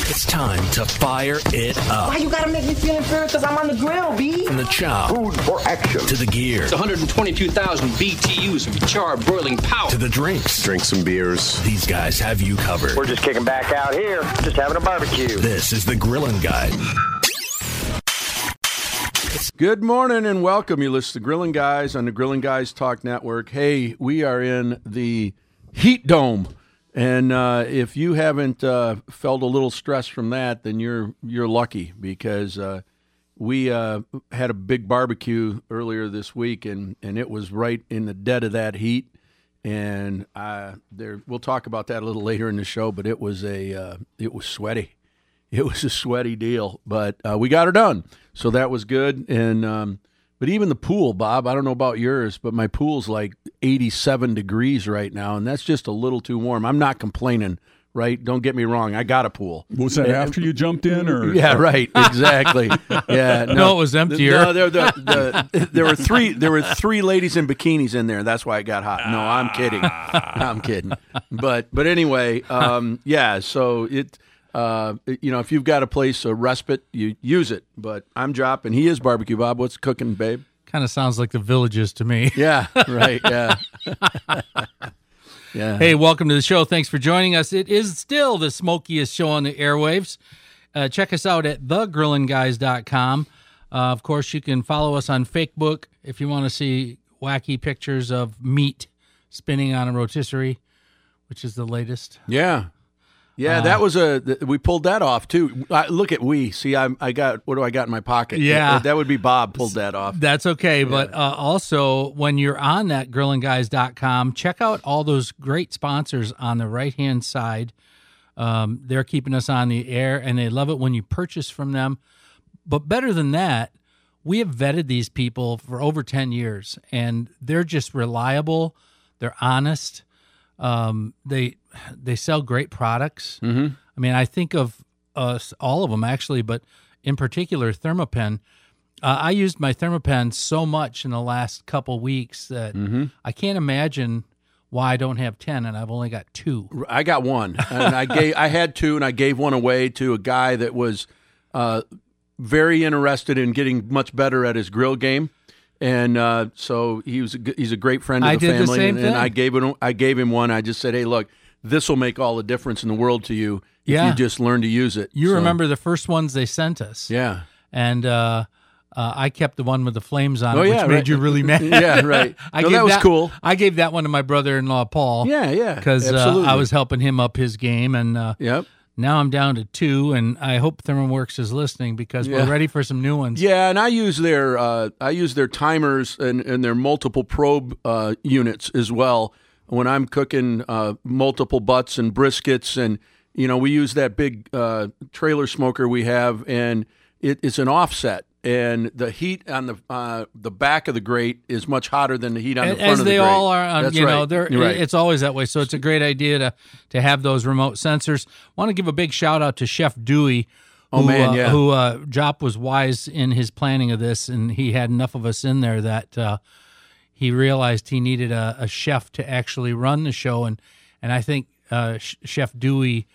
It's time to fire it up. Why you gotta make me feel inferior? Because I'm on the grill, B. From the chow. Food for action. To the gear. It's 122,000 BTUs of charred broiling power. To the drinks. Drink some beers. These guys have you covered. We're just kicking back out here, just having a barbecue. This is the Grillin' Guy. Good morning and welcome. You listen to Grillin' Guys on the Grillin' Guys Talk Network. Hey, we are in the Heat Dome. And if you haven't felt a little stress from that, then you're lucky, because we had a big barbecue earlier this week, and it was right in the dead of that heat. And we'll talk about that a little later in the show. But it was sweaty. It was a sweaty deal, but we got her done, so that was good. And but even the pool, Bob, I don't know about yours, but my pool's like 87 degrees right now, and that's just a little too warm. I'm not complaining, right? Don't get me wrong. I got a pool. Was that after you jumped in, or? Yeah, right. Exactly. Yeah. No, it was emptier. No, there were three ladies in bikinis in there. That's why it got hot. No, I'm kidding. I'm kidding. But anyway, yeah. So it. If you've got a place, a respite, you use it. But I'm dropping. He is barbecue, Bob. What's cooking, babe? Kind of sounds like the Villages to me. Yeah, right, yeah. Yeah. Hey, welcome to the show. Thanks for joining us. It is still the smokiest show on the airwaves. Check us out at thegrillinguys.com. Of course, you can follow us on Facebook if you want to see wacky pictures of meat spinning on a rotisserie, which is the latest. Yeah. Yeah, that was we pulled that off too. Look at I got, what do I got in my pocket? Yeah. That would be Bob pulled that off. That's okay, but also when you're on that grillingguys.com, check out all those great sponsors on the right-hand side. They're keeping us on the air, and they love it when you purchase from them. But better than that, we have vetted these people for over 10 years, and they're just reliable. They're honest. They sell great products. Mm-hmm. I mean, I think of all of them actually, but in particular, Thermapen. I used my Thermapen so much in the last couple weeks that I can't imagine why I don't have 10, and I've only got 2. I got 1, and I had 2, and I gave 1 away to a guy that was very interested in getting much better at his grill game. And so he's a great friend of the family. The same thing. And I gave him 1. I just said, hey, look, this will make all the difference in the world to you if you just learn to use it. You remember the first ones they sent us. Yeah. And I kept the one with the flames on it, which made you really mad. Yeah, right. That was cool. I gave that one to my brother-in-law, Paul. Yeah. Because I was helping him up his game. And yep. Now I'm down to 2, and I hope ThermoWorks is listening because we're ready for some new ones. Yeah, and I use their timers and their multiple probe units as well when I'm cooking multiple butts and briskets, and we use that big trailer smoker we have, and it's an offset. And the heat on the back of the grate is much hotter than the heat on the front of the grate. As they all are, That's right. It's always that way. So it's a great idea to have those remote sensors. Want to give a big shout out to Chef Dewey, who Jop was wise in his planning of this, and he had enough of us in there that he realized he needed a chef to actually run the show, and I think Chef Dewey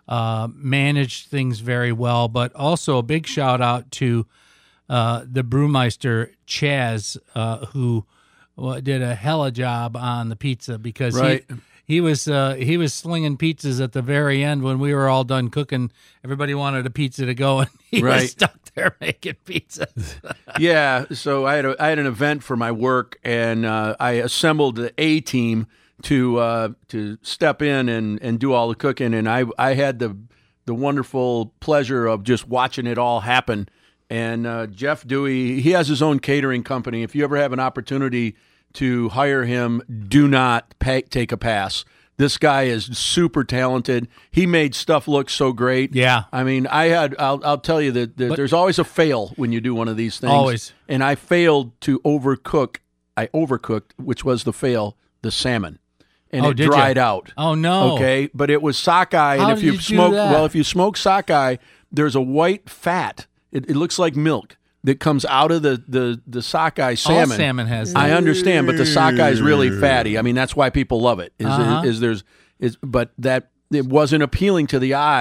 managed things very well. But also a big shout out to the brewmeister Chaz, who did a hella job on the pizza, because he was slinging pizzas at the very end when we were all done cooking. Everybody wanted a pizza to go, and he was stuck there making pizzas. Yeah, so I had an event for my work, and I assembled the A team to step in and do all the cooking, and I had the wonderful pleasure of just watching it all happen. And Jeff Dewey, he has his own catering company. If you ever have an opportunity to hire him, do not take a pass. This guy is super talented. He made stuff look so great. Yeah. I mean, I'll tell you that there's always a fail when you do one of these things. Always. And I failed to overcook. I overcooked, which was the fail, the salmon. And it dried out. Oh, no. Okay, but it was sockeye. How And if did you smoke, do that? well, if you smoke sockeye, there's a white fat. It looks like milk that comes out of the sockeye salmon. All salmon has that. I understand, but the sockeye is really fatty. I mean, that's why people love it. But that it wasn't appealing to the eye.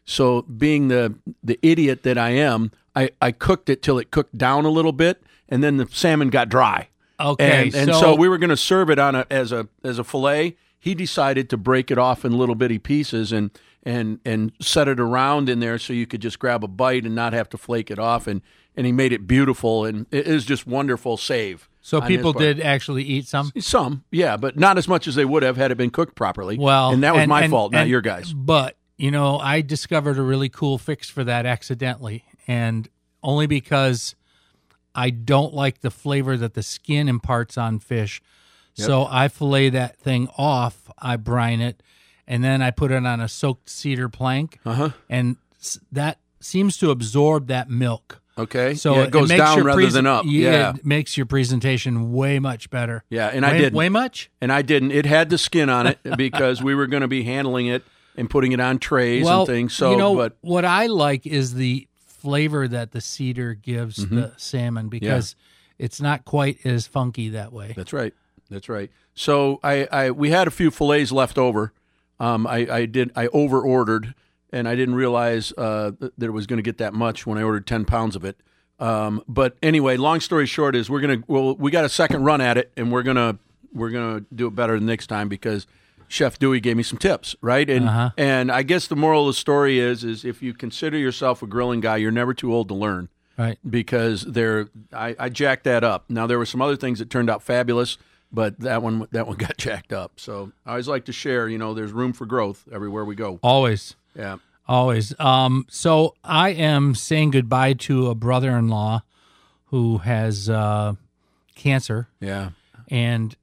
So being the idiot that I am, I cooked it till it cooked down a little bit, and then the salmon got dry. Okay, and so we were going to serve it on as a fillet. He decided to break it off in little bitty pieces and set it around in there so you could just grab a bite and not have to flake it off. And he made it beautiful, and it is just wonderful save. So people did actually eat some? Some, yeah, but not as much as they would have had it been cooked properly. Well, and that was my fault, not your guys. But, I discovered a really cool fix for that accidentally, and only because I don't like the flavor that the skin imparts on fish. Yep. So I fillet that thing off, I brine it, and then I put it on a soaked cedar plank, and that seems to absorb that milk. Okay, so it goes down rather than up. Yeah, it makes your presentation way much better. Yeah, and I didn't. Way much? And I didn't. It had the skin on it because we were going to be handling it and putting it on trays and things. So, what I like is the flavor that the cedar gives the salmon because it's not quite as funky that way. That's right. So we had a few fillets left over. I over-ordered, and I didn't realize that it was going to get that much when I ordered 10 pounds of it. But anyway, long story short is we got a second run at it, and we're gonna do it better the next time because Chef Dewey gave me some tips, right? And I guess the moral of the story is if you consider yourself a grilling guy, you're never too old to learn. Right. Because I jacked that up. Now there were some other things that turned out fabulous, but that one got jacked up. So I always like to share, there's room for growth everywhere we go. Always. Yeah. Always. So I am saying goodbye to a brother-in-law who has cancer. Yeah. And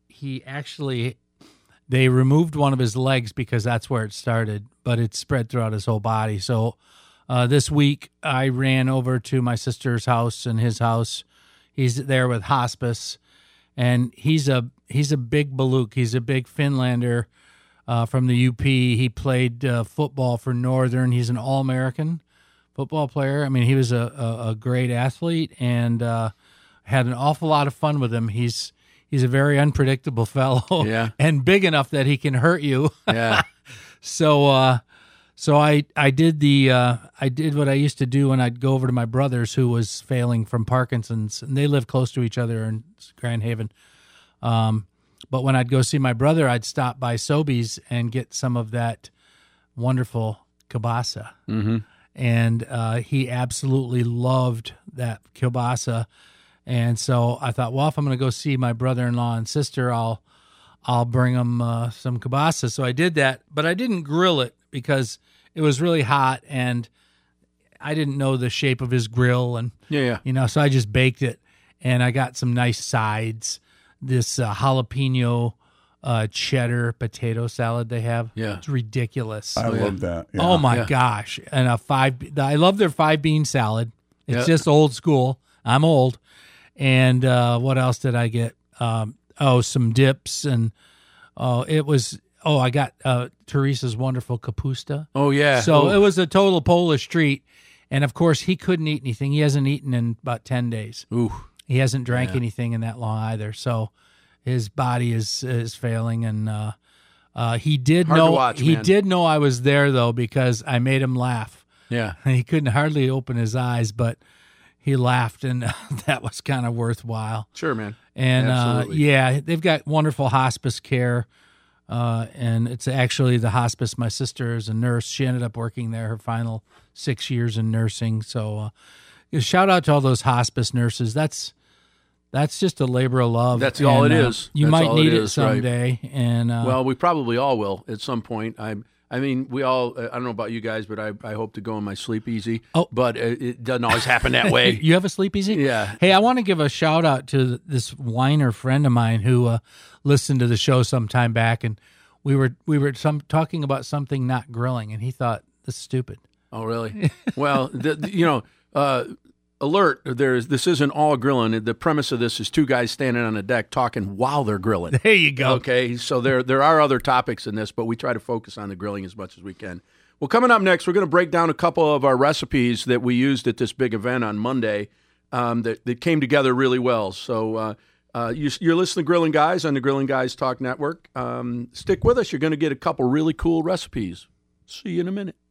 they removed one of his legs because that's where it started, but it spread throughout his whole body. So this week I ran over to my sister's house and his house. He's there with hospice, and he's a big Baluk. He's a big Finlander from the UP. He played football for Northern. He's an All-American football player. I mean, he was a great athlete and had an awful lot of fun with him. He's a very unpredictable fellow, and big enough that he can hurt you. Yeah. So I did what I used to do when I'd go over to my brother's who was failing from Parkinson's, and they live close to each other in Grand Haven. But when I'd go see my brother, I'd stop by Sobeys and get some of that wonderful kielbasa. Mm-hmm. And he absolutely loved that kielbasa. And so I thought, well, if I'm going to go see my brother-in-law and sister, I'll bring them some kielbasa. So I did that, but I didn't grill it because it was really hot, and I didn't know the shape of his grill, and so I just baked it, and I got some nice sides. This jalapeno cheddar potato salad they have, it's ridiculous. I love that. Yeah. Oh my gosh! And I love their 5-bean salad. It's just old school. I'm old. And what else did I get? Some dips, and I got Teresa's wonderful kapusta. Oh, yeah. So it was a total Polish treat. And, of course, he couldn't eat anything. He hasn't eaten in about 10 days. Ooh. He hasn't drank anything in that long either. So his body is failing. And he did did know I was there, though, because I made him laugh. Yeah. He couldn't hardly open his eyes, but he laughed, and that was kind of worthwhile. Sure, man. And, they've got wonderful hospice care. And it's actually the hospice. My sister is a nurse. She ended up working there her final 6 years in nursing. So shout out to all those hospice nurses. That's just a labor of love. That's all it is. You might need it someday. Right. And well, we probably all will at some point. I mean, we all, I don't know about you guys, but I hope to go in my sleep easy. Oh. But it doesn't always happen that way. You have a sleep easy? Yeah. Hey, I want to give a shout out to this whiner friend of mine who listened to the show some time back, and we were talking about something not grilling, and he thought, this is stupid. Oh, really? Well, alert, this isn't all grilling. The premise of this is two guys standing on a deck talking while they're grilling. There you go. Okay, so there are other topics in this, but we try to focus on the grilling as much as we can. Well, coming up next, we're going to break down a couple of our recipes that we used at this big event on Monday that came together really well. So you're listening to Grilling Guys on the Grilling Guys Talk Network. Stick with us. You're going to get a couple really cool recipes. See you in a minute.